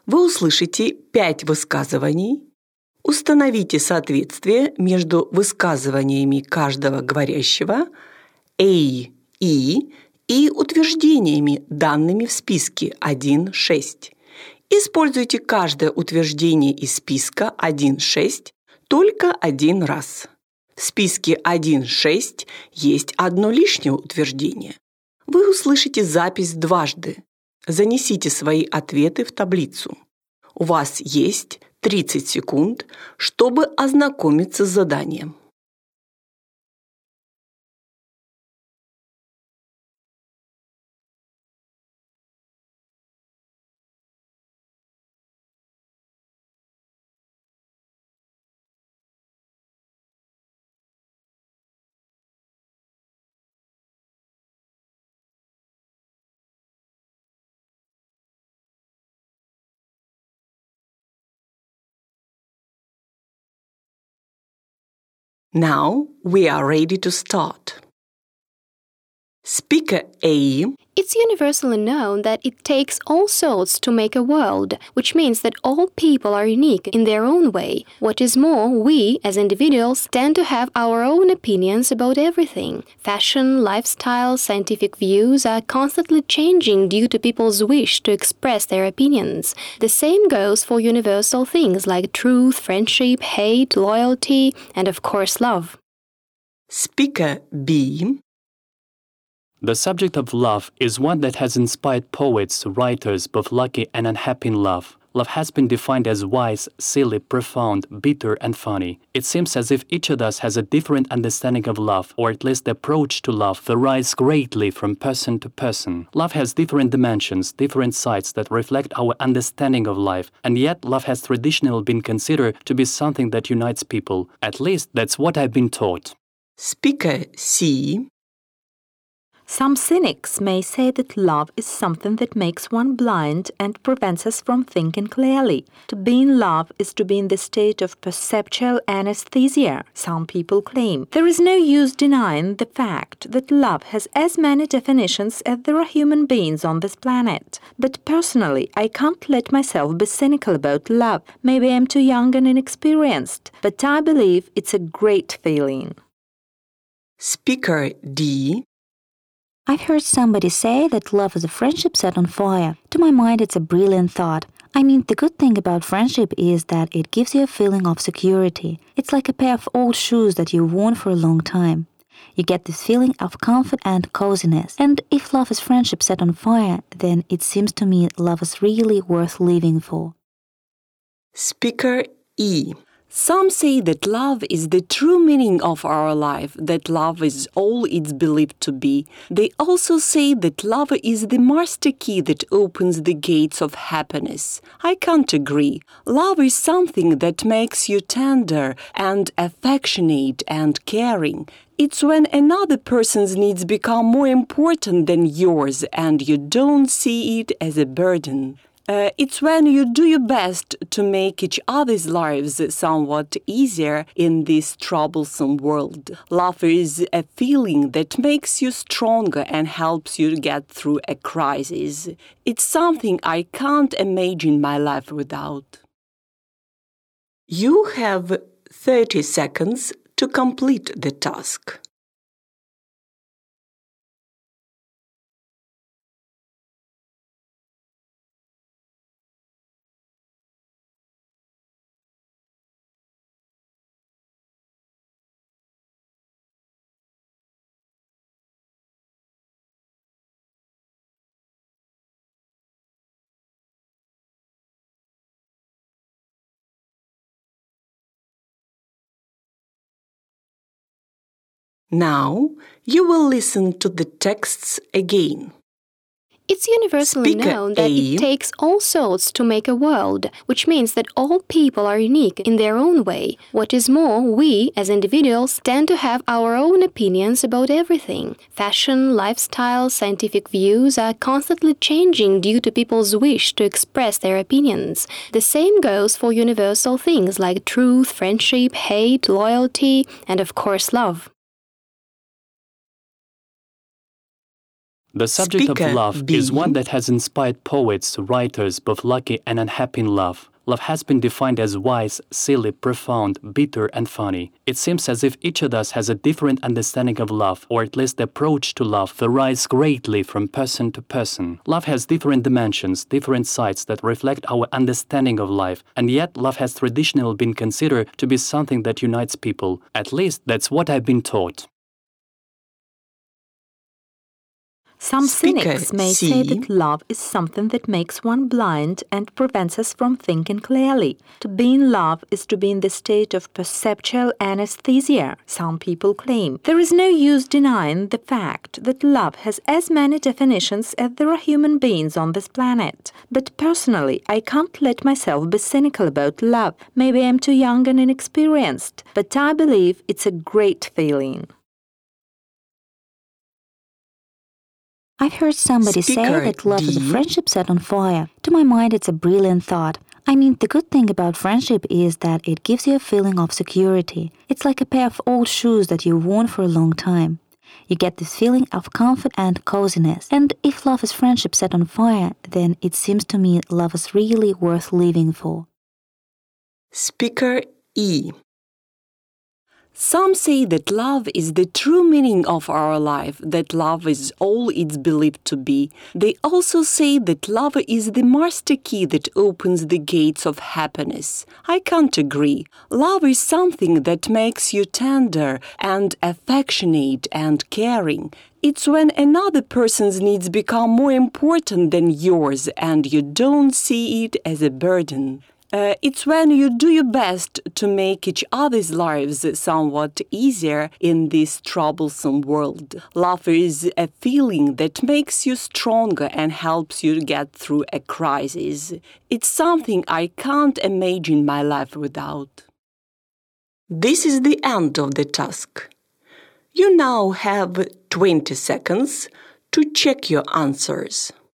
Вы услышите 5 высказываний. Установите соответствие между высказываниями каждого говорящего A, E и утверждениями, данными в списке 1.6. Используйте каждое утверждение из списка 1.6 только один раз. В списке 1.6 есть одно лишнее утверждение. Вы услышите запись дважды. Занесите свои ответы в таблицу. У вас есть 30 секунд, чтобы ознакомиться с заданием. Now we are ready to start. Speaker A. It's universally known that it takes all souls to make a world, which means that all people are unique in their own way. What is more, we, as individuals, tend to have our own opinions about everything. Fashion, lifestyle, scientific views are constantly changing due to people's wish to express their opinions. The same goes for universal things like truth, friendship, hate, loyalty, and of course love. Speaker B. The subject of love is one that has inspired poets, writers, both lucky and unhappy in love. Love has been defined as wise, silly, profound, bitter, and funny. It seems as if each of us has a different understanding of love, or at least the approach to love varies greatly from person to person. Love has different dimensions, different sides that reflect our understanding of life, and yet love has traditionally been considered to be something that unites people. At least that's what I've been taught. Speaker C. Some cynics may say that love is something that makes one blind and prevents us from thinking clearly. To be in love is to be in the state of perceptual anesthesia, some people claim. There is no use denying the fact that love has as many definitions as there are human beings on this planet. But personally, I can't let myself be cynical about love. Maybe I'm too young and inexperienced, but I believe it's a great feeling. Speaker D. I've heard somebody say that love is a friendship set on fire. To my mind, it's a brilliant thought. I mean, the good thing about friendship is that it gives you a feeling of security. It's like a pair of old shoes that you've worn for a long time. You get this feeling of comfort and coziness. And if love is friendship set on fire, then it seems to me love is really worth living for. Speaker E. Some say that love is the true meaning of our life, that love is all it's believed to be. They also say that love is the master key that opens the gates of happiness. I can't agree. Love is something that makes you tender and affectionate and caring. It's when another person's needs become more important than yours and you don't see it as a burden. It's when you do your best to make each other's lives somewhat easier in this troublesome world. Love is a feeling that makes you stronger and helps you get through a crisis. It's something I can't imagine my life without. You have 30 seconds to complete the task. Now you will listen to the texts again. It's universally Speaker known that A. it takes all souls to make a world, which means that all people are unique in their own way. What is more, we, as individuals, tend to have our own opinions about everything. Fashion, lifestyle, scientific views are constantly changing due to people's wish to express their opinions. The same goes for universal things like truth, friendship, hate, loyalty, and of course love. The subject Speaker of love B. is one that has inspired poets, writers, both lucky and unhappy in love. Love has been defined as wise, silly, profound, bitter, and funny. It seems as if each of us has a different understanding of love, or at least the approach to love varies greatly from person to person. Love has different dimensions, different sides that reflect our understanding of life, and yet love has traditionally been considered to be something that unites people. At least that's what I've been taught. Some Speaker cynics may C. say that love is something that makes one blind and prevents us from thinking clearly. To be in love is to be in the state of perceptual anesthesia, some people claim. There is no use denying the fact that love has as many definitions as there are human beings on this planet. But personally, I can't let myself be cynical about love. Maybe I'm too young and inexperienced, but I believe it's a great feeling. I've heard somebody say Speaker that love is a D. friendship set on fire. To my mind, it's a brilliant thought. I mean, the good thing about friendship is that it gives you a feeling of security. It's like a pair of old shoes that you've worn for a long time. You get this feeling of comfort and coziness. And if love is friendship set on fire, then it seems to me love is really worth living for. Speaker E. Some say that love is the true meaning of our life, that love is all it's believed to be. They also say that love is the master key that opens the gates of happiness. I can't agree. Love is something that makes you tender and affectionate and caring. It's when another person's needs become more important than yours and you don't see it as a burden. It's when you do your best to make each other's lives somewhat easier in this troublesome world. Love is a feeling that makes you stronger and helps you get through a crisis. It's something I can't imagine my life without. This is the end of the task. You now have 20 seconds to check your answers.